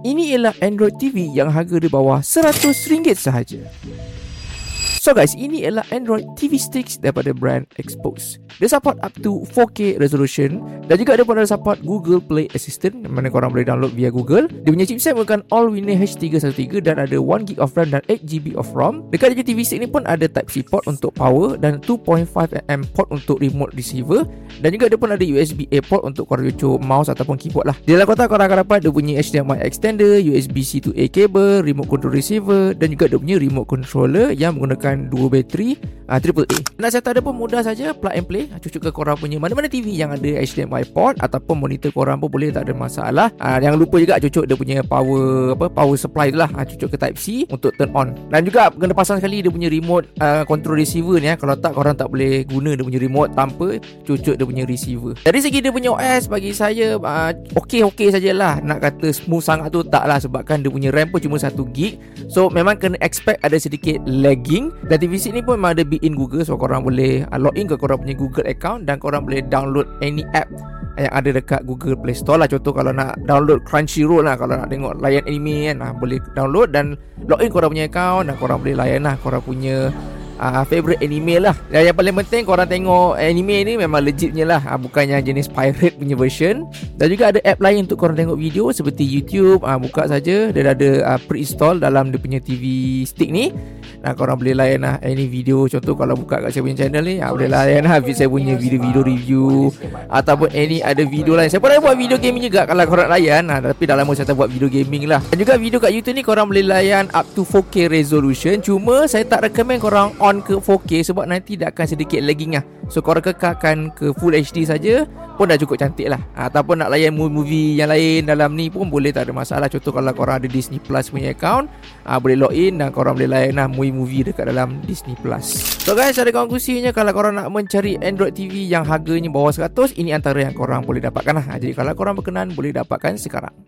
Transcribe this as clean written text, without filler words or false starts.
Ini ialah Android TV yang harga di bawah RM100 sahaja. So guys, ini ialah Android TV Sticks daripada brand Xpose. Dia support up to 4K resolution dan juga dia pun ada support Google Play Assistant, mana korang boleh download via Google. Dia punya chipset merupakan All-Winner H313 dan ada 1GB of RAM dan 8GB of ROM. Dekat dia TV Stick ni pun ada Type-C port untuk power dan 2.5mm port untuk remote receiver, dan juga dia pun ada USB-A port untuk korang cucuk mouse ataupun keyboard lah. Di dalam kotak korang akan dapat dia punya HDMI extender, USB-C to A cable, remote control receiver dan juga dia punya remote controller yang menggunakan 2 bateri AAA. Nak set up dia pun mudah saja, plug and play. Cucuk ke korang punya mana-mana TV yang ada HDMI port ataupun monitor korang pun boleh, tak ada masalah. Jangan lupa juga cucuk dia punya power supply tu lah. Cucuk ke Type-C untuk turn on. Dan juga kena pasang sekali dia punya remote control receiver ni. Kalau tak, korang tak boleh guna dia punya remote tanpa cucuk dia punya receiver. Dari segi dia punya OS, bagi saya okey sajalah. Nak kata smooth sangat tu tak lah, sebabkan dia punya RAM pun cuma 1GB. So memang kena expect ada sedikit lagging. Dan TV Stick ni pun memang ada built-in Google, so korang boleh login ke korang punya Google account dan korang boleh download any app yang ada dekat Google Play Store lah. Contoh kalau nak download Crunchyroll lah, kalau nak tengok layan anime kan, boleh download dan login korang punya account dan korang boleh layan lah korang punya favorite anime lah. Dan yang paling penting, korang tengok anime ni memang legitnya lah, bukan yang jenis pirate punya version. Dan juga ada app lain untuk korang tengok video seperti YouTube. Buka saja, dia ada pre-install dalam dia punya TV Stick ni. Korang boleh layan lah any video. Contoh kalau buka kat saya punya channel ni, boleh layan lah saya punya video-video review ataupun any ada video lain. Saya pun ada buat video gaming juga kalau korang layan. Tapi dah lama saya tak buat video gaming lah. Dan juga video kat YouTube ni korang boleh layan up to 4K resolution. Cuma saya tak recommend korang on ke 4K sebab nanti dah akan sedikit lagging lah. So korang kekalkan ke Full HD saja pun dah cukup cantik lah. Ataupun nak layan movie yang lain dalam ni pun boleh, tak ada masalah. Contoh kalau korang ada Disney Plus punya account, boleh login dan korang boleh layan lah movie dekat dalam Disney Plus. So guys, ada konklusinya, kalau korang nak mencari Android TV yang harganya bawah 100, ini antara yang korang boleh dapatkan lah. Jadi kalau korang berkenan, boleh dapatkan sekarang.